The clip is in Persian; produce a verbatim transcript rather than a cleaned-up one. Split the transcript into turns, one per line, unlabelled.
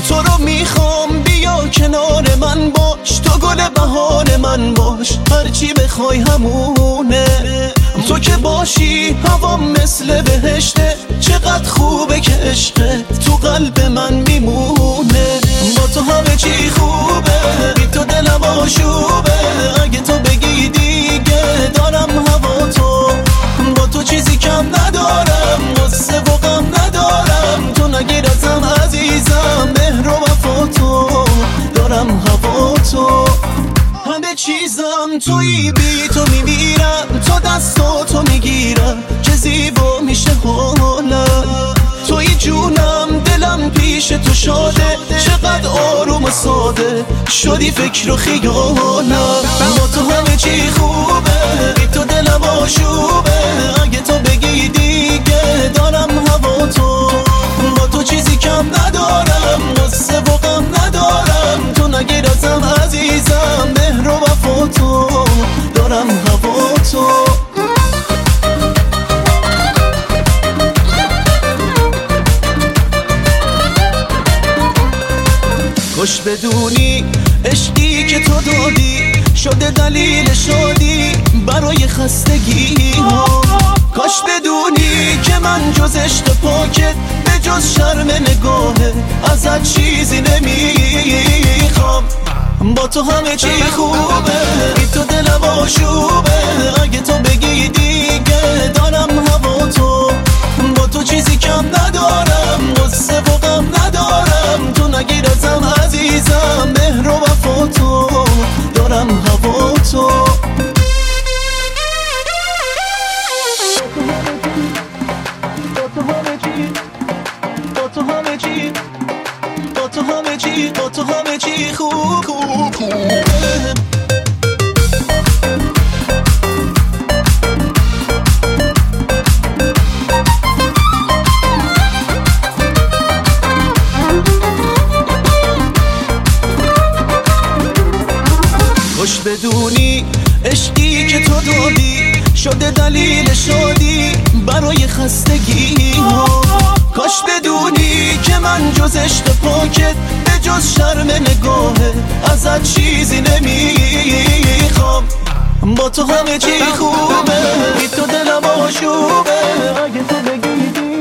تو رو میخوام بیا کنار من باش، تو گل بهار من باش، هرچی بخوای همونه. تو که باشی هوام مثل بهشته، چقدر خوبه که عشقت تو قلب من میمونه. با تو همه چی خوبه، بی تو دلم آشوبه، اگه تو بگی دیگه دارم هوا تو. با تو چیزی کم ندارم، غصه و غم ندارم، تو نگیر ازم عزیزم، مهر و وفا تو، دارم هوا تو. همه چیزم تویی، بی تو میمیرم، تو دستاتو میگیرم، چه زیبا میشه حالم. توی جونم دلم پیش تو شاده، چقدر آروم و ساده شدی فکر و خیالم. با تو همه چی خوبه، بی تو دلم آشوبه، اگه تو بگی دیگه دارم هوا تو. با تو چیزی کم ندارم، غصه و غم ندارم، تو نگیر ازم عزیزم، مهر و وفا تو، دارم هوا تو. کاش بدونی عشقی که تو دادی شده دلیل شادی برای خستگی ها. کاش بدونی که من جز عشق پاکت به جز شرم نگاهه ازت چیزی نمیخوام. با تو همه چی خوبه، بی تو دلم آشوبه، اگه تو بگی دیگه دارم هوا تو. با تو چیزی کم ندارم، غصه و غم ندارم، تو نگیر ازم عزیزم، مهر و وفا تو، دارم هوا تو. با تو همه چی، با تو همه چی، با تو همه چی، با تو همه چی خوب خوب خوبه. کاش بدونی عشقی که تو دادی شده دلیل شادی برای خستگی ها. کاش بدونی که من جز عشق پاکت به جز شرم نگاهه ازت چیزی نمیخوام. با تو همه چی خوبه، بی تو دلم آشوبه، اگه تو بگی